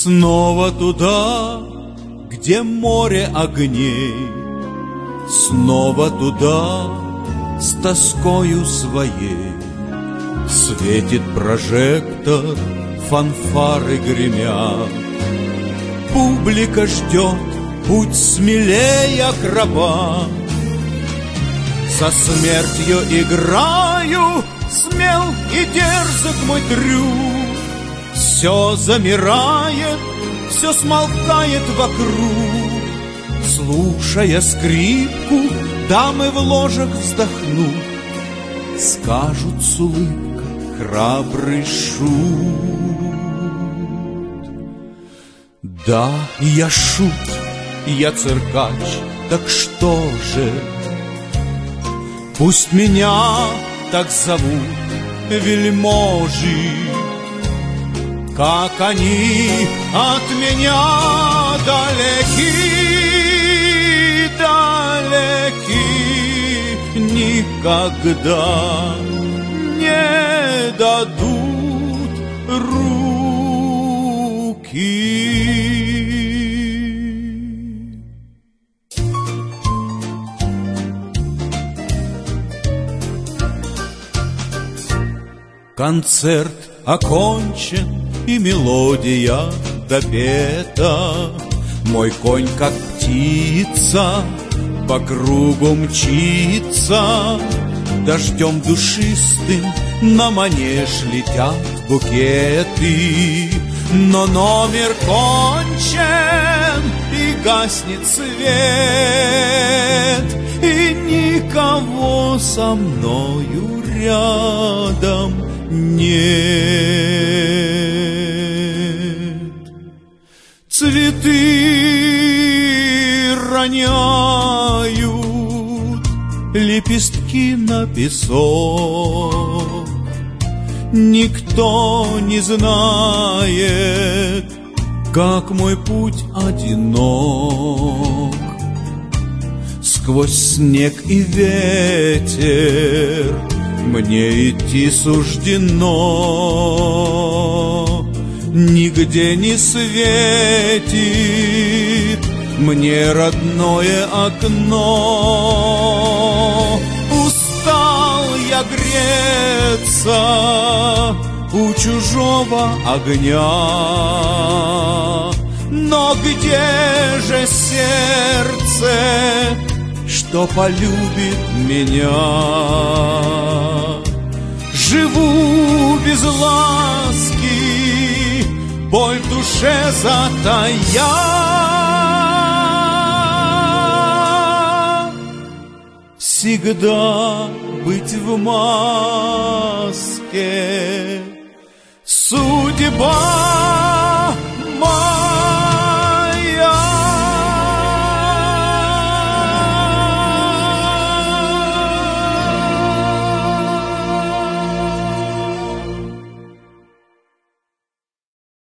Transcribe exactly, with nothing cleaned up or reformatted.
Снова туда, где море огней, снова туда, с тоскою своей. Светит прожектор, фанфары гремят, публика ждет, путь смелей акробат. Со смертью играю, смел и дерзок мой трюк. Все замирает, все смолкает вокруг. Слушая скрипку, дамы в ложах вздохнут, скажут с улыбкой храбрый шут. Да, я шут, я циркач, так что же? Пусть меня так зовут вельможи, как они от меня далеки, далеки, никогда не дадут руки. Концерт окончен, и мелодия допета. Мой конь, как птица, по кругу мчится. Дождем душистым на манеж летят букеты. Но номер кончен, и гаснет свет, и никого со мною рядом нет. Цветы роняют лепестки на песок. Никто не знает, как мой путь одинок. Сквозь снег и ветер мне идти суждено. Нигде не светит мне родное окно. Устал я греться у чужого огня. Но где же сердце, что полюбит меня? Живу без ласки, боль в душе затая. Всегда быть в маске, судьба моя.